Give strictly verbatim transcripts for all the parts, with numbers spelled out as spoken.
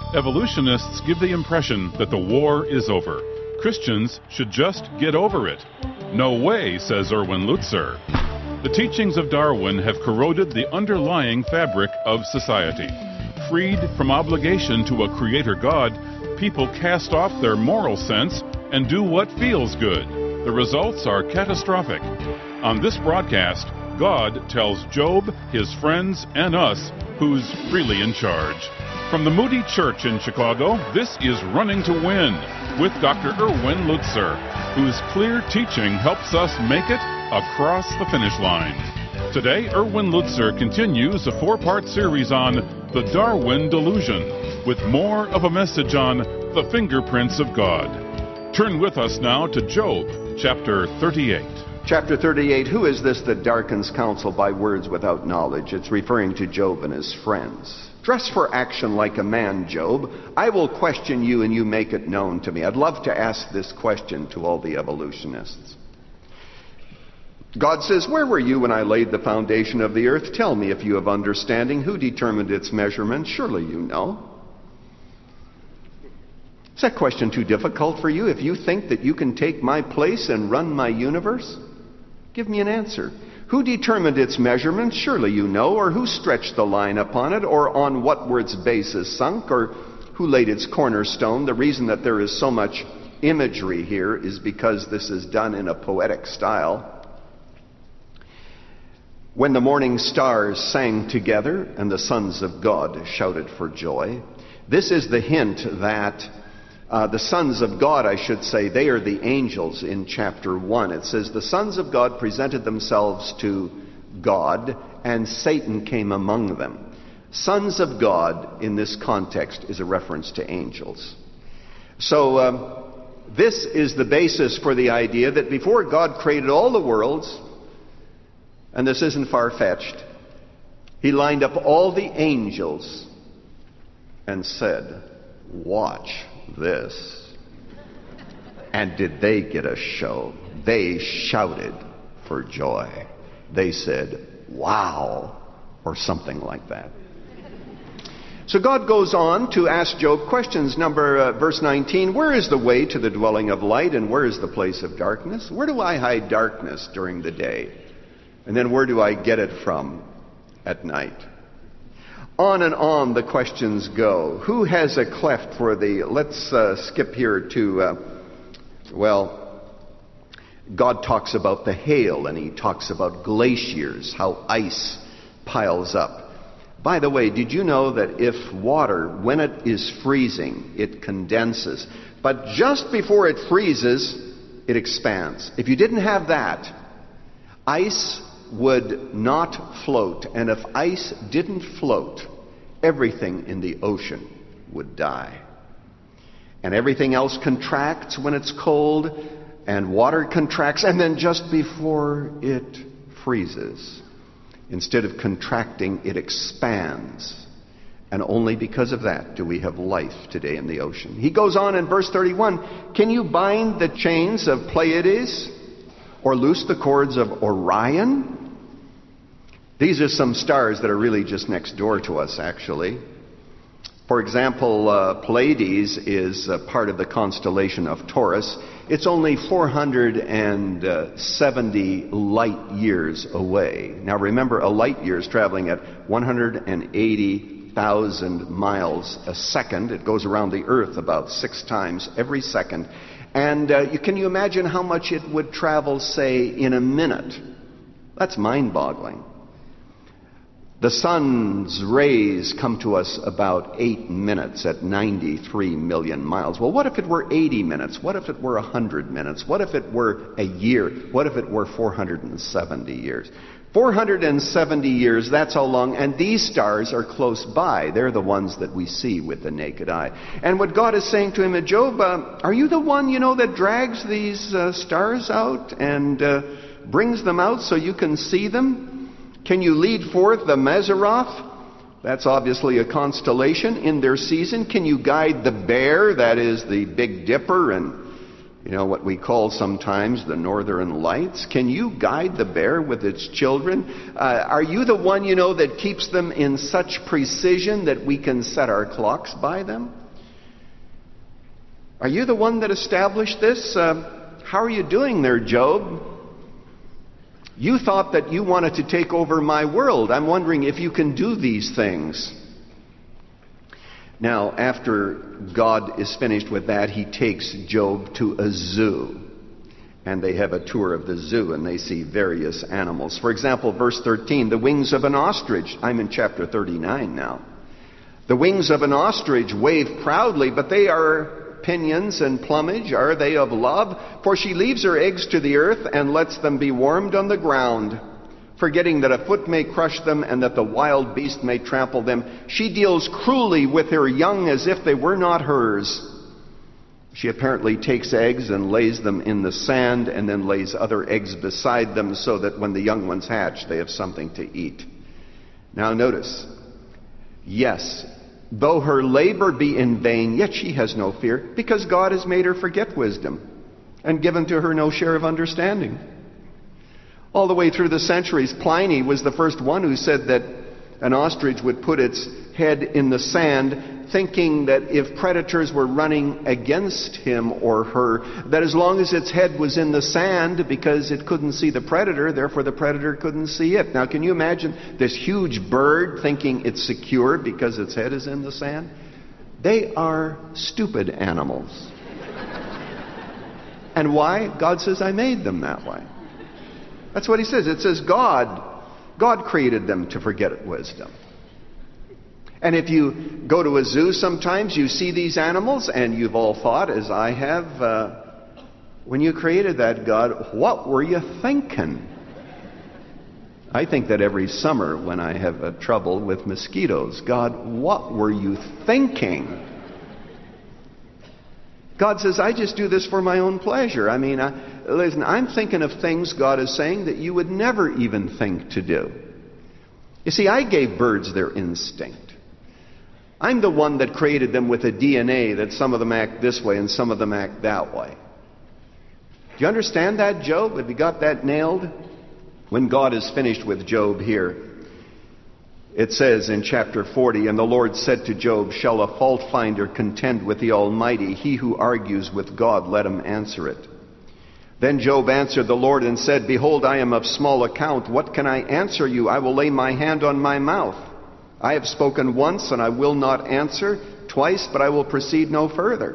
Evolutionists give the impression that the war is over. Christians should just get over it. No way, says Erwin Lutzer. The teachings of Darwin have corroded the underlying fabric of society. Freed from obligation to a creator God, people cast off their moral sense and do what feels good. The results are catastrophic. On this broadcast, God tells Job, his friends, and us who's really in charge. From the Moody Church in Chicago, this is Running to Win with Doctor Erwin Lutzer, whose clear teaching helps us make it across the finish line. Today, Erwin Lutzer continues a four-part series on the Darwin Delusion, with more of a message on the fingerprints of God. Turn with us now to Job, chapter thirty-eight. Chapter thirty-eight, who is this that darkens counsel by words without knowledge? It's referring to Job and his friends. Dress for action like a man, Job. I will question you and you make it known to me. I'd love to ask this question to all the evolutionists. God says, where were you when I laid the foundation of the earth? Tell me if you have understanding. Who determined its measurement? Surely you know. Is that question too difficult for you? If you think that you can take my place and run my universe, give me an answer. Who determined its measurement? Surely you know. Or who stretched the line upon it? Or on what were its bases sunk? Or who laid its cornerstone? The reason that there is so much imagery here is because this is done in a poetic style. When the morning stars sang together and the sons of God shouted for joy, this is the hint that Uh, the sons of God, I should say, they are the angels in chapter one. It says, the sons of God presented themselves to God, and Satan came among them. Sons of God, in this context, is a reference to angels. So, um, this is the basis for the idea that before God created all the worlds, and this isn't far-fetched, he lined up all the angels and said, watch this. And did they get a show? They shouted for joy. They said, wow, or something like that. So God goes on to ask Job questions. Number uh, verse nineteen, where is the way to the dwelling of light, and where is the place of darkness? Where do I hide darkness during the day? And then where do I get it from at night? On and on the questions go. Who has a cleft for the... Let's uh, skip here to... Uh, well, God talks about the hail, and he talks about glaciers, how ice piles up. By the way, did you know that if water, when it is freezing, it condenses, but just before it freezes, it expands? If you didn't have that, ice would not float. And if ice didn't float, everything in the ocean would die. And everything else contracts when it's cold, and water contracts, and then just before it freezes, instead of contracting, it expands. And only because of that do we have life today in the ocean. He goes on in verse thirty-one, can you bind the chains of Pleiades or loose the cords of Orion? These are some stars that are really just next door to us, actually. For example, uh, Pleiades is uh, part of the constellation of Taurus. It's only four hundred seventy light years away. Now remember, a light year is traveling at one hundred eighty thousand miles a second. It goes around the Earth about six times every second. And uh, you, can you imagine how much it would travel, say, in a minute? That's mind-boggling. The sun's rays come to us about eight minutes at ninety-three million miles. Well, what if it were eighty minutes? What if it were one hundred minutes? What if it were a year? What if it were four hundred seventy years? four hundred seventy years, that's how long, and these stars are close by. They're the ones that we see with the naked eye. And what God is saying to him, Job, uh, are you the one, you know, that drags these uh, stars out and uh, brings them out so you can see them? Can you lead forth the Mazzaroth? That's obviously a constellation in their season. Can you guide the Bear, that is the Big Dipper, and You know, what we call sometimes the northern lights. Can you guide the bear with its children? Uh, are you the one, you know, that keeps them in such precision that we can set our clocks by them? Are you the one that established this? Uh, how are you doing there, Job? You thought that you wanted to take over my world. I'm wondering if you can do these things. Now, after God is finished with that, he takes Job to a zoo. And they have a tour of the zoo, and they see various animals. For example, verse thirteen, the wings of an ostrich. I'm in chapter thirty-nine now. The wings of an ostrich wave proudly, but they are pinions and plumage. Are they of love? For she leaves her eggs to the earth and lets them be warmed on the ground. Forgetting that a foot may crush them and that the wild beast may trample them, she deals cruelly with her young as if they were not hers. She apparently takes eggs and lays them in the sand and then lays other eggs beside them so that when the young ones hatch, they have something to eat. Now notice, yes, though her labor be in vain, yet she has no fear, because God has made her forget wisdom and given to her no share of understanding. All the way through the centuries, Pliny was the first one who said that an ostrich would put its head in the sand, thinking that if predators were running against him or her, that as long as its head was in the sand, because it couldn't see the predator, therefore the predator couldn't see it. Now, can you imagine this huge bird thinking it's secure because its head is in the sand? They are stupid animals. And why? God says, I made them that way. That's what he says. It says God, God created them to forget wisdom. And if you go to a zoo sometimes, you see these animals, and you've all thought, as I have, uh, when you created that, God, what were you thinking? I think that every summer when I have uh, trouble with mosquitoes, God, what were you thinking? God says, I just do this for my own pleasure. I mean, I, listen, I'm thinking of things, God is saying, that you would never even think to do. You see, I gave birds their instinct. I'm the one that created them with a D N A that some of them act this way and some of them act that way. Do you understand that, Job? Have you got that nailed? When God is finished with Job here, it says in chapter forty, and the Lord said to Job, shall a fault finder contend with the Almighty? He who argues with God, let him answer it. Then Job answered the Lord and said, behold, I am of small account. What can I answer you? I will lay my hand on my mouth. I have spoken once, and I will not answer. Twice, but I will proceed no further.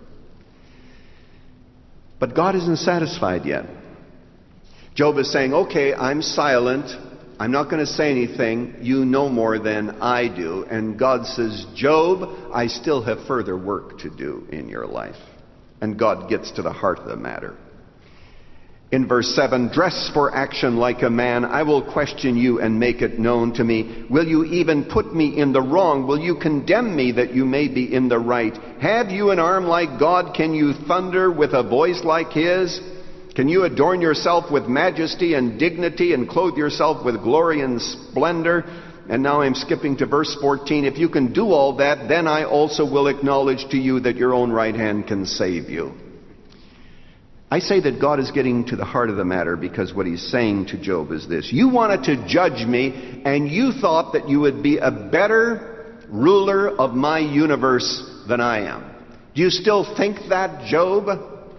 But God isn't satisfied yet. Job is saying, okay, I'm silent. I'm not going to say anything. You know more than I do. And God says, Job, I still have further work to do in your life. And God gets to the heart of the matter. In verse seven, dress for action like a man. I will question you and make it known to me. Will you even put me in the wrong? Will you condemn me that you may be in the right? Have you an arm like God? Can you thunder with a voice like his? Can you adorn yourself with majesty and dignity and clothe yourself with glory and splendor? And now I'm skipping to verse fourteen. If you can do all that, then I also will acknowledge to you that your own right hand can save you. I say that God is getting to the heart of the matter because what he's saying to Job is this. You wanted to judge me, and you thought that you would be a better ruler of my universe than I am. Do you still think that, Job?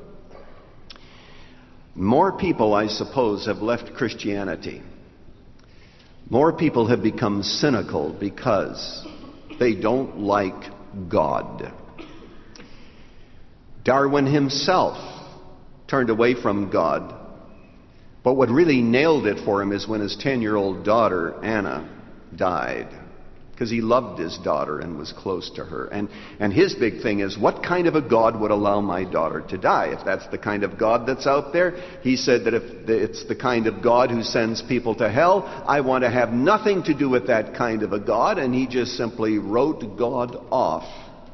More people, I suppose, have left Christianity. More people have become cynical because they don't like God. Darwin himself turned away from God. But what really nailed it for him is when his ten-year-old daughter, Anna, died. Because he loved his daughter and was close to her. And, and his big thing is, what kind of a God would allow my daughter to die? If that's the kind of God that's out there, he said that if it's the kind of God who sends people to hell, I want to have nothing to do with that kind of a God. And he just simply wrote God off.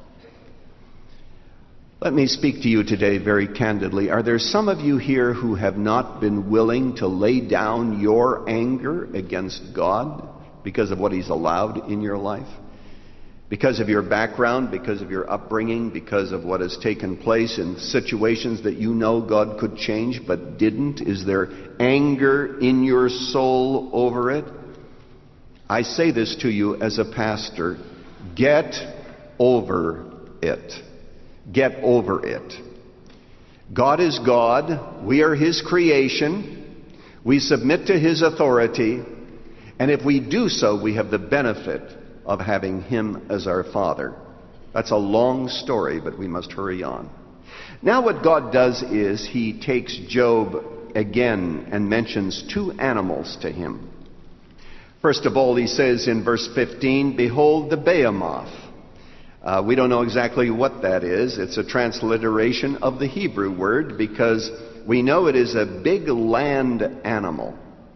Let me speak to you today very candidly. Are there some of you here who have not been willing to lay down your anger against God because of what he's allowed in your life? Because of your background, because of your upbringing, because of what has taken place in situations that you know God could change but didn't? Is there anger in your soul over it? I say this to you as a pastor. Get over it. Get over it. God is God. We are His creation. We submit to His authority. And if we do so, we have the benefit of having Him as our Father. That's a long story, but we must hurry on. Now what God does is He takes Job again and mentions two animals to him. First of all, He says in verse fifteen, "Behold the behemoth." Uh, we don't know exactly what that is. It's a transliteration of the Hebrew word because we know it is a big land animal.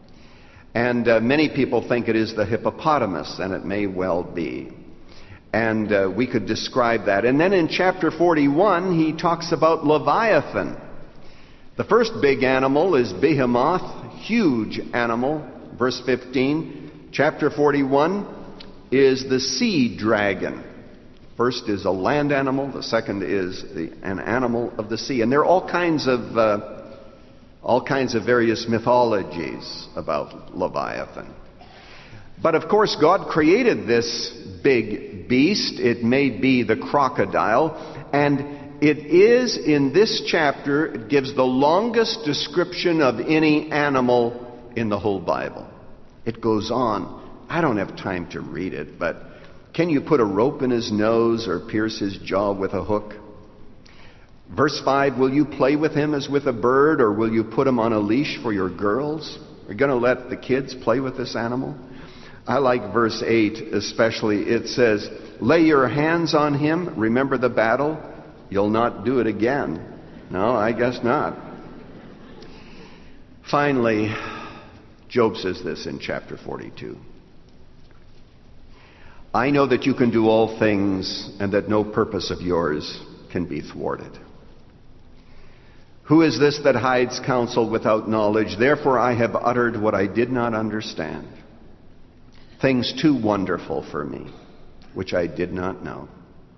And uh, many people think it is the hippopotamus, and it may well be. And uh, we could describe that. And then in chapter forty-one, he talks about Leviathan. The first big animal is behemoth, huge animal, verse fifteen. Chapter forty-one is the sea dragon. First is a land animal, the second is the, an animal of the sea. And there are all kinds of... Uh, All kinds of various mythologies about Leviathan. But of course, God created this big beast. It may be the crocodile. And it is in this chapter, it gives the longest description of any animal in the whole Bible. It goes on. I don't have time to read it, but can you put a rope in his nose or pierce his jaw with a hook? Verse five, will you play with him as with a bird, or will you put him on a leash for your girls? Are you going to let the kids play with this animal? I like verse eight especially. It says, lay your hands on him, remember the battle, you'll not do it again. No, I guess not. Finally, Job says this in chapter forty-two. I know that you can do all things, and that no purpose of yours can be thwarted. Who is this that hides counsel without knowledge? Therefore I have uttered what I did not understand, things too wonderful for me, which I did not know.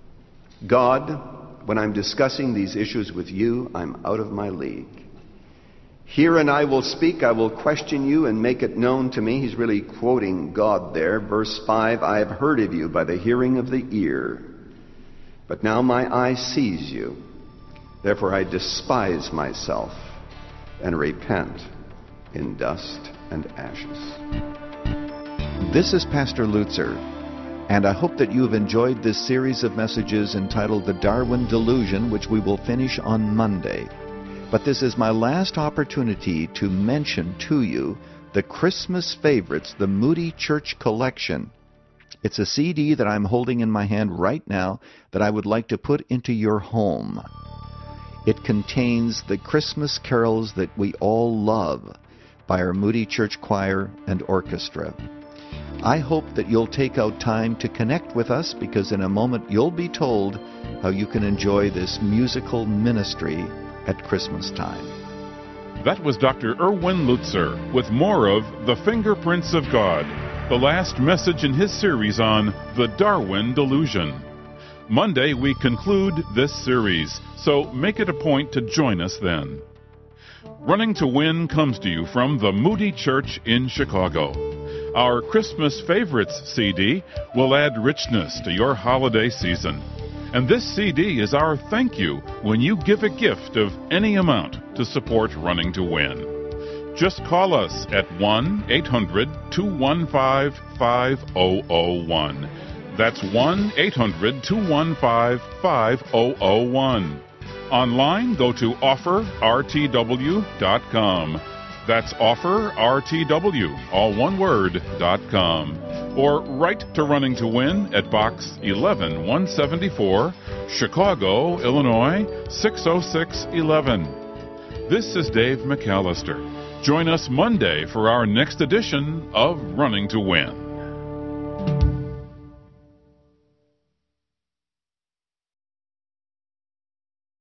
God, when I'm discussing these issues with you, I'm out of my league. Hear and I will speak, I will question you and make it known to me. He's really quoting God there. Verse five, I have heard of you by the hearing of the ear, but now my eye sees you. Therefore I despise myself and repent in dust and ashes. This is Pastor Lutzer, and I hope that you have enjoyed this series of messages entitled The Darwin Delusion, which we will finish on Monday. But this is my last opportunity to mention to you the Christmas favorites, the Moody Church Collection. It's a C D that I'm holding in my hand right now that I would like to put into your home. It contains the Christmas carols that we all love by our Moody Church Choir and Orchestra. I hope that you'll take out time to connect with us, because in a moment you'll be told how you can enjoy this musical ministry at Christmas time. That was Doctor Erwin Lutzer with more of The Fingerprints of God, the last message in his series on The Darwin Delusion. Monday we conclude this series, so make it a point to join us then. Running to Win comes to you from the Moody Church in Chicago. Our Christmas Favorites C D will add richness to your holiday season. And this C D is our thank you when you give a gift of any amount to support Running to Win. Just call us at one eight hundred two one five five zero zero one. That's one eight hundred two one five five zero zero one. Online, go to offer r t w dot com. That's offer r t w, all one word, dot com. Or write to Running to Win at Box eleven one seventy-four, Chicago, Illinois six oh six one one. This is Dave McAllister. Join us Monday for our next edition of Running to Win.